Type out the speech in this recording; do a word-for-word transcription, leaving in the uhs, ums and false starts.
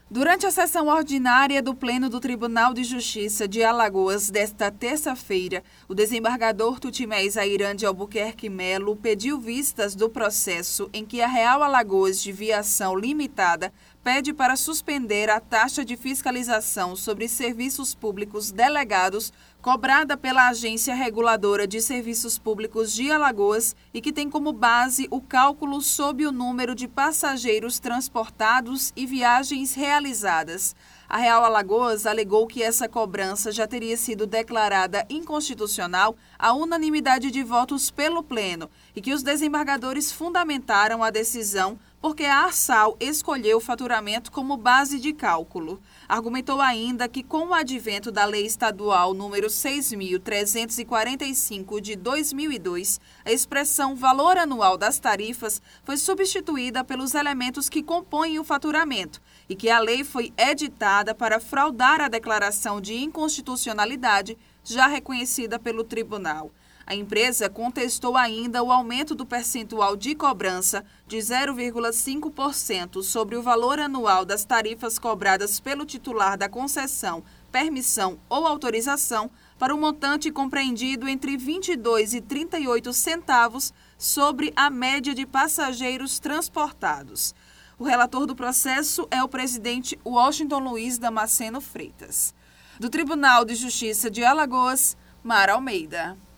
Durante a sessão ordinária do Pleno do Tribunal de Justiça de Alagoas desta terça-feira, o desembargador Tutimés Airan de Albuquerque Melo pediu vistas do processo em que a Real Alagoas de Viação Limitada pede para suspender a taxa de fiscalização sobre serviços públicos delegados cobrada pela Agência Reguladora de Serviços Públicos de Alagoas e que tem como base o cálculo sob o número de passageiros transportados e viagens realizadas. A Real Alagoas alegou que essa cobrança já teria sido declarada inconstitucional à unanimidade de votos pelo Pleno e que os desembargadores fundamentaram a decisão porque a Arsal escolheu o faturamento como base de cálculo. Argumentou ainda que, com o advento da Lei Estadual número seis mil trezentos e quarenta e cinco de dois mil e dois, a expressão valor anual das tarifas foi substituída pelos elementos que compõem o faturamento e que a lei foi editada para fraudar a declaração de inconstitucionalidade já reconhecida pelo tribunal. A empresa contestou ainda o aumento do percentual de cobrança de zero vírgula cinco por cento sobre o valor anual das tarifas cobradas pelo titular da concessão, permissão ou autorização para um montante compreendido entre vinte e dois e trinta e oito centavos sobre a média de passageiros transportados. O relator do processo é o presidente Washington Luiz Damasceno Freitas. Do Tribunal de Justiça de Alagoas, Mara Almeida.